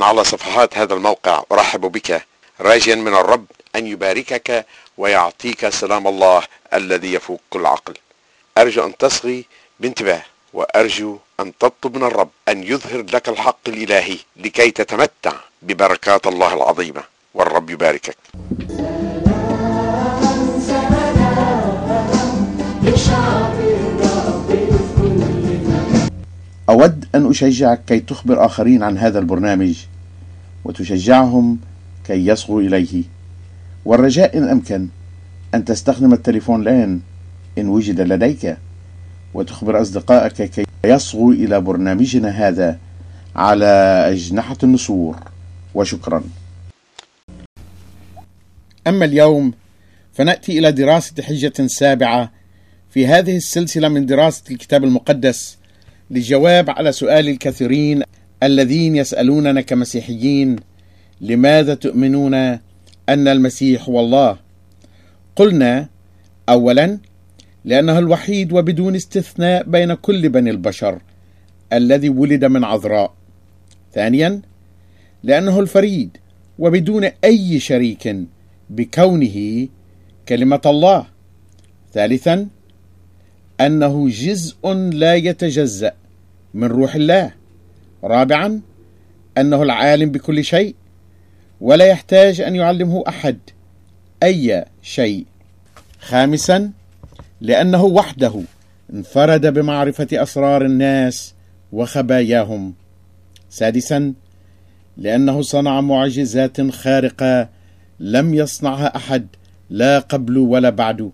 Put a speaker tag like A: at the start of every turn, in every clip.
A: من على صفحات هذا الموقع أرحب بك راجيا من الرب أن يباركك ويعطيك سلام الله الذي يفوق كل عقل. أرجو أن تصغي بانتباه، وأرجو أن تطلب من الرب أن يظهر لك الحق الإلهي لكي تتمتع ببركات الله العظيمة، والرب يباركك.
B: أود أن أشجعك كي تخبر آخرين عن هذا البرنامج وتشجعهم كي يصغوا إليه، والرجاء إن أمكن أن تستخدم التليفون الآن إن وجد لديك، وتخبر أصدقائك كي يصغوا إلى برنامجنا هذا على أجنحة النسور. وشكرا. أما اليوم فنأتي إلى دراسة حجة سابعة في هذه السلسلة من دراسة الكتاب المقدس للجواب على سؤال الكثيرين الذين يسألوننا كمسيحيين: لماذا تؤمنون أن المسيح هو الله؟ قلنا: أولا، لأنه الوحيد وبدون استثناء بين كل بني البشر الذي ولد من عذراء. ثانيا، لأنه الفريد وبدون أي شريك بكونه كلمة الله. ثالثا، أنه جزء لا يتجزأ من روح الله. رابعا، أنه العالم بكل شيء ولا يحتاج أن يعلمه أحد أي شيء. خامسا، لأنه وحده انفرد بمعرفة أسرار الناس وخباياهم. سادسا، لأنه صنع معجزات خارقة لم يصنعها أحد لا قبل ولا بعد.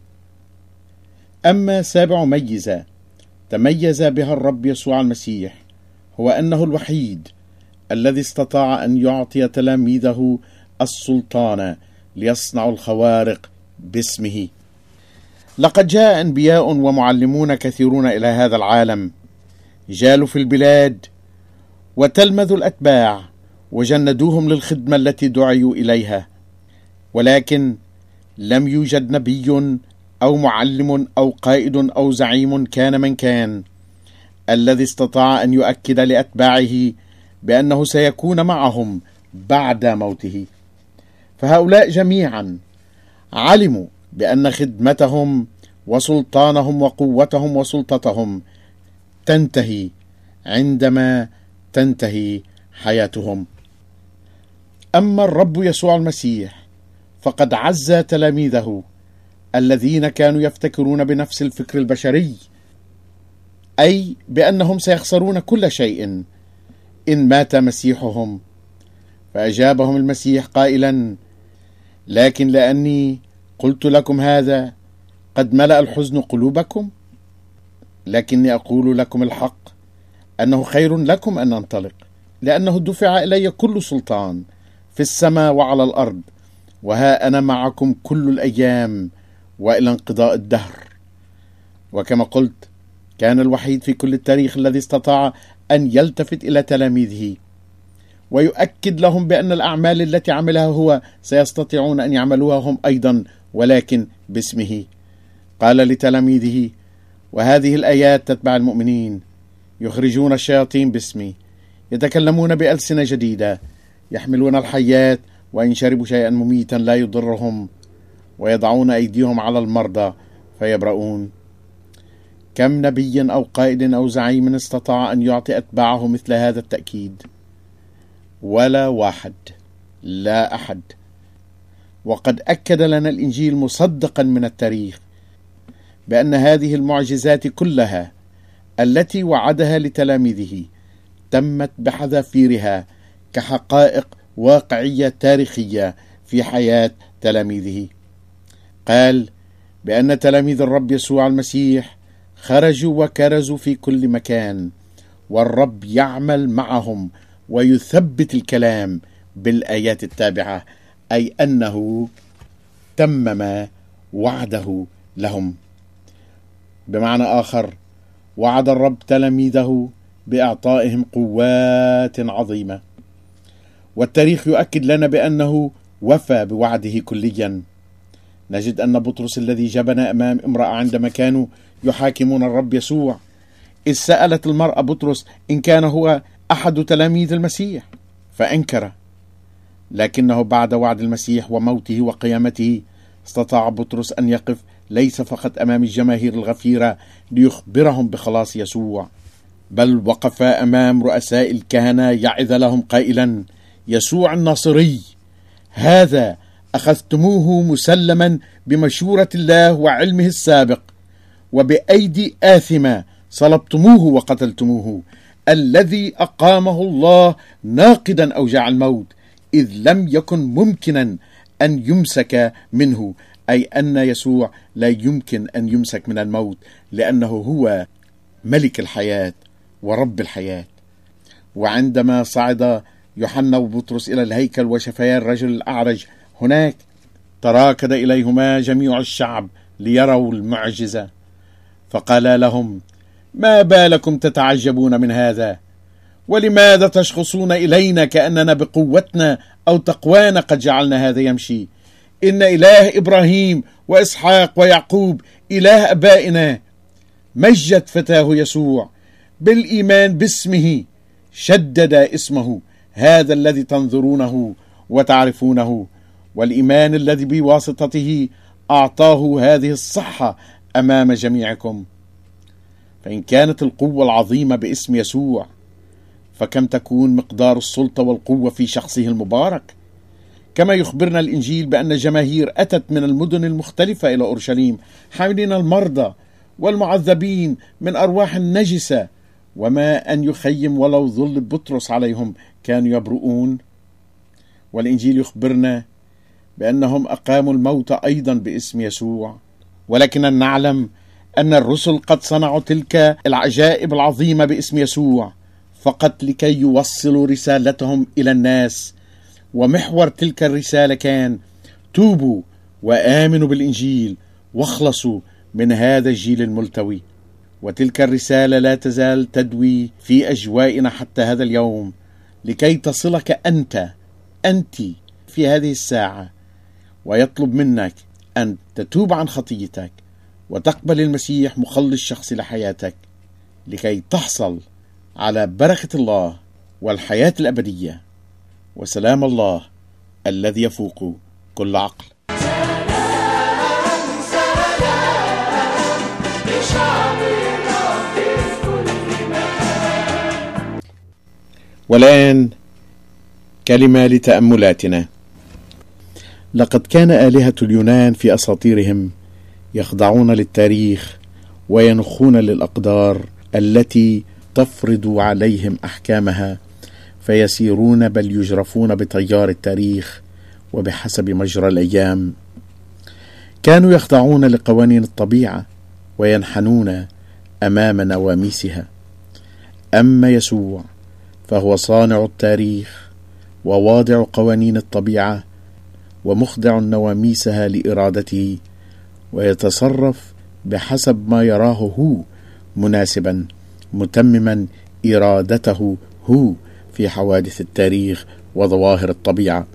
B: أما سابع ميزة تميز بها الرب يسوع المسيح هو أنه الوحيد الذي استطاع أن يعطي تلاميذه السلطان ليصنعوا الخوارق باسمه. لقد جاء أنبياء ومعلمون كثيرون إلى هذا العالم، جالوا في البلاد وتلمذوا الأتباع وجندوهم للخدمة التي دعيوا إليها، ولكن لم يوجد نبي أو معلم أو قائد أو زعيم كان من كان الذي استطاع أن يؤكد لأتباعه بأنه سيكون معهم بعد موته. فهؤلاء جميعا علموا بأن خدمتهم وسلطانهم وقوتهم وسلطتهم تنتهي عندما تنتهي حياتهم. أما الرب يسوع المسيح فقد عز تلاميذه الذين كانوا يفتكرون بنفس الفكر البشري، أي بأنهم سيخسرون كل شيء إن مات مسيحهم. فأجابهم المسيح قائلا: لكن لأني قلت لكم هذا قد ملأ الحزن قلوبكم، لكني أقول لكم الحق أنه خير لكم أن ننطلق، لأنه دفع إلي كل سلطان في السماء وعلى الأرض، وها أنا معكم كل الأيام وإلى انقضاء الدهر. وكما قلت، كان الوحيد في كل التاريخ الذي استطاع أن يلتفت إلى تلاميذه ويؤكد لهم بأن الأعمال التي عملها هو سيستطيعون أن يعملوها هم أيضا، ولكن باسمه. قال لتلاميذه: وهذه الآيات تتبع المؤمنين: يخرجون الشياطين باسمي، يتكلمون بألسنة جديدة، يحملون الحيات، وإن شربوا شيئا مميتا لا يضرهم، ويضعون أيديهم على المرضى فيبرؤون. كم نبي أو قائد أو زعيم استطاع أن يعطي أتباعه مثل هذا التأكيد؟ ولا واحد، لا أحد. وقد أكد لنا الإنجيل مصدقا من التاريخ بأن هذه المعجزات كلها التي وعدها لتلاميذه تمت بحذافيرها كحقائق واقعية تاريخية في حياة تلاميذه. قال بأن تلاميذ الرب يسوع المسيح خرجوا وكرزوا في كل مكان، والرب يعمل معهم ويثبت الكلام بالآيات التابعة، أي أنه تمم وعده لهم. بمعنى آخر، وعد الرب تلاميذه بإعطائهم قوات عظيمة، والتاريخ يؤكد لنا بأنه وفى بوعده كليا. نجد أن بطرس الذي جبن أمام امرأة عندما كانوا يحاكمون الرب يسوع، إذ سألت المرأة بطرس إن كان هو أحد تلاميذ المسيح، فأنكر، لكنه بعد وعد المسيح وموته وقيامته استطاع بطرس أن يقف ليس فقط أمام الجماهير الغفيرة ليخبرهم بخلاص يسوع، بل وقف أمام رؤساء الكهنة يعظ لهم قائلا: يسوع الناصري هذا أخذتموه مسلما بمشورة الله وعلمه السابق، وبأيدي آثمة صلبتموه وقتلتموه، الذي أقامه الله ناقدا أوجاع الموت، إذ لم يكن ممكنا أن يمسك منه، أي أن يسوع لا يمكن أن يمسك من الموت، لأنه هو ملك الحياة ورب الحياة. وعندما صعد يوحنا وبطرس إلى الهيكل وشفيا الرجل الأعرج هناك، تراكد إليهما جميع الشعب ليروا المعجزة، فقال لهم: ما بالكم تتعجبون من هذا؟ ولماذا تشخصون إلينا كأننا بقوتنا أو تقوانا قد جعلنا هذا يمشي؟ إن إله إبراهيم وإسحاق ويعقوب إله أبائنا مجد فتاه يسوع بالإيمان باسمه، شدد اسمه هذا الذي تنظرونه وتعرفونه، والإيمان الذي بواسطته أعطاه هذه الصحة أمام جميعكم. فإن كانت القوة العظيمة باسم يسوع، فكم تكون مقدار السلطة والقوة في شخصه المبارك؟ كما يخبرنا الإنجيل بأن جماهير أتت من المدن المختلفة إلى أورشليم حاملين المرضى والمعذبين من أرواح نجسة، وما أن يخيم ولو ظل بطرس عليهم كانوا يبرؤون. والإنجيل يخبرنا بأنهم أقاموا الموت أيضا باسم يسوع، ولكن نعلم أن الرسل قد صنعوا تلك العجائب العظيمة باسم يسوع فقط لكي يوصلوا رسالتهم إلى الناس، ومحور تلك الرسالة كان: توبوا وآمنوا بالإنجيل واخلصوا من هذا الجيل الملتوي. وتلك الرسالة لا تزال تدوي في أجوائنا حتى هذا اليوم، لكي تصلك أنت في هذه الساعة، ويطلب منك أن تتوب عن خطيتك وتقبل المسيح مخلص شخصي لحياتك، لكي تحصل على بركة الله والحياة الأبدية وسلام الله الذي يفوق كل عقل. والآن كلمة لتأملاتنا. لقد كان آلهة اليونان في أساطيرهم يخضعون للتاريخ وينخون للأقدار التي تفرض عليهم أحكامها، فيسيرون بل يجرفون بتيار التاريخ وبحسب مجرى الأيام. كانوا يخضعون لقوانين الطبيعة وينحنون أمام نواميسها. أما يسوع فهو صانع التاريخ وواضع قوانين الطبيعة ومخضع نواميسها لإرادته، ويتصرف بحسب ما يراه هو مناسبا، متمما إرادته هو في حوادث التاريخ وظواهر الطبيعة.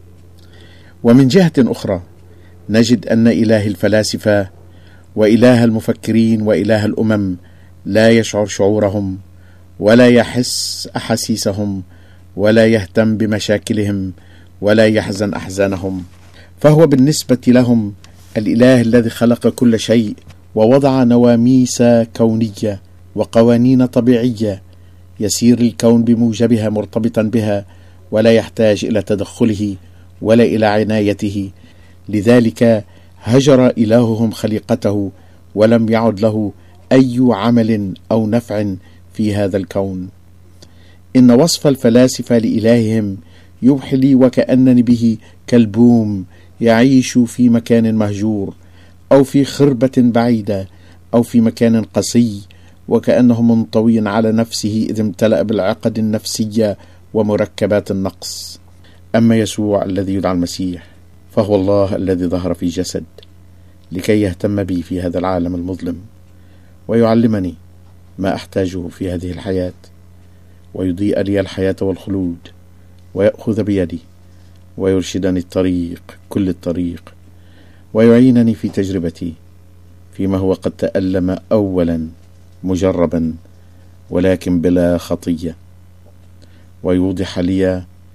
B: ومن جهة أخرى نجد أن إله الفلاسفة وإله المفكرين وإله الأمم لا يشعر شعورهم ولا يحس أحاسيسهم ولا يهتم بمشاكلهم ولا يحزن أحزانهم، فهو بالنسبة لهم الإله الذي خلق كل شيء ووضع نواميس كونية وقوانين طبيعية يسير الكون بموجبها مرتبطا بها، ولا يحتاج إلى تدخله ولا إلى عنايته. لذلك هجر إلههم خليقته ولم يعد له أي عمل أو نفع في هذا الكون. إن وصف الفلاسفة لإلههم يوحي لي وكأنني به كالبوم يعيش في مكان مهجور أو في خربة بعيدة أو في مكان قسي، وكأنه منطوي على نفسه إذ امتلأ بالعقد النفسية ومركبات النقص. أما يسوع الذي يدعى المسيح فهو الله الذي ظهر في جسد لكي يهتم بي في هذا العالم المظلم، ويعلمني ما أحتاجه في هذه الحياة، ويضيء لي الحياة والخلود، ويأخذ بيدي ويرشدني الطريق كل الطريق، ويعينني في تجربتي فيما هو قد تألم أولا مجربا ولكن بلا خطية، ويوضح لي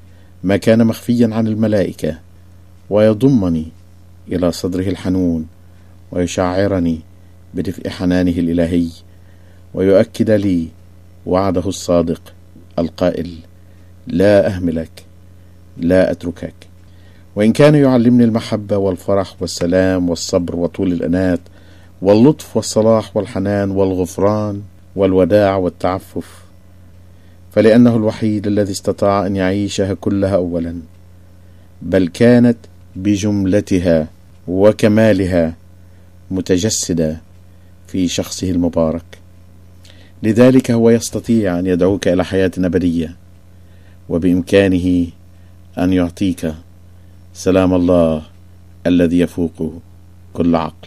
B: ما كان مخفيا عن الملائكة، ويضمني إلى صدره الحنون، ويشعرني بدفء حنانه الإلهي، ويؤكد لي وعده الصادق القائل: لا أهملك، لا أتركك. وإن كان يعلمني المحبة والفرح والسلام والصبر وطول الأنات واللطف والصلاح والحنان والغفران والوداع والتعفف، فلأنه الوحيد الذي استطاع أن يعيشها كلها أولا، بل كانت بجملتها وكمالها متجسدة في شخصه المبارك. لذلك هو يستطيع أن يدعوك إلى حياة أبدية، وبإمكانه أن يعطيك سلام الله الذي يفوق كل عقل.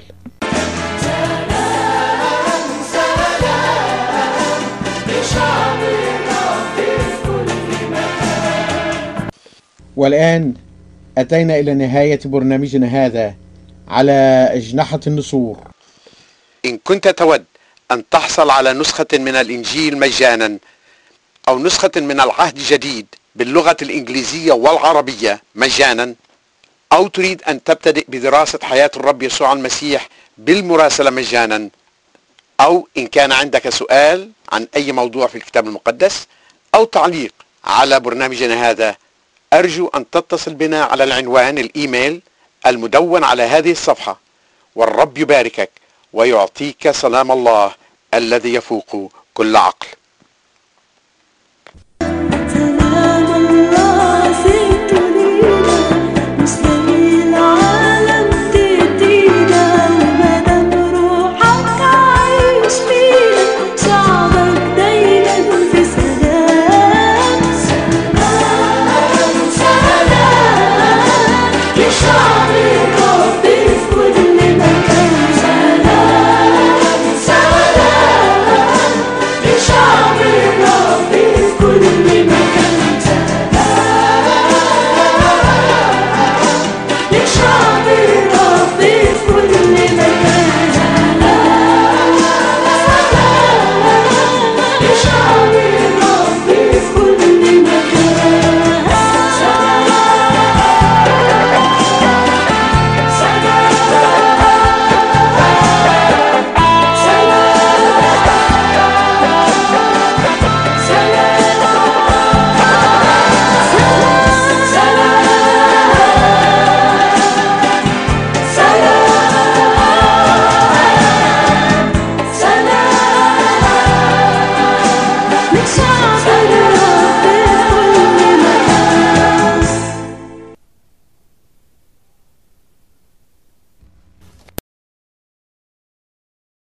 B: والآن أتينا إلى نهاية برنامجنا هذا على أجنحة النسور.
A: إن كنت تود أن تحصل على نسخة من الإنجيل مجانا، أو نسخة من العهد الجديد باللغة الإنجليزية والعربية مجانا، أو تريد أن تبتدئ بدراسة حياة الرب يسوع المسيح بالمراسلة مجانا، أو إن كان عندك سؤال عن أي موضوع في الكتاب المقدس أو تعليق على برنامجنا هذا، أرجو أن تتصل بنا على العنوان الإيميل المدون على هذه الصفحة. والرب يباركك ويعطيك سلام الله الذي يفوق كل عقل.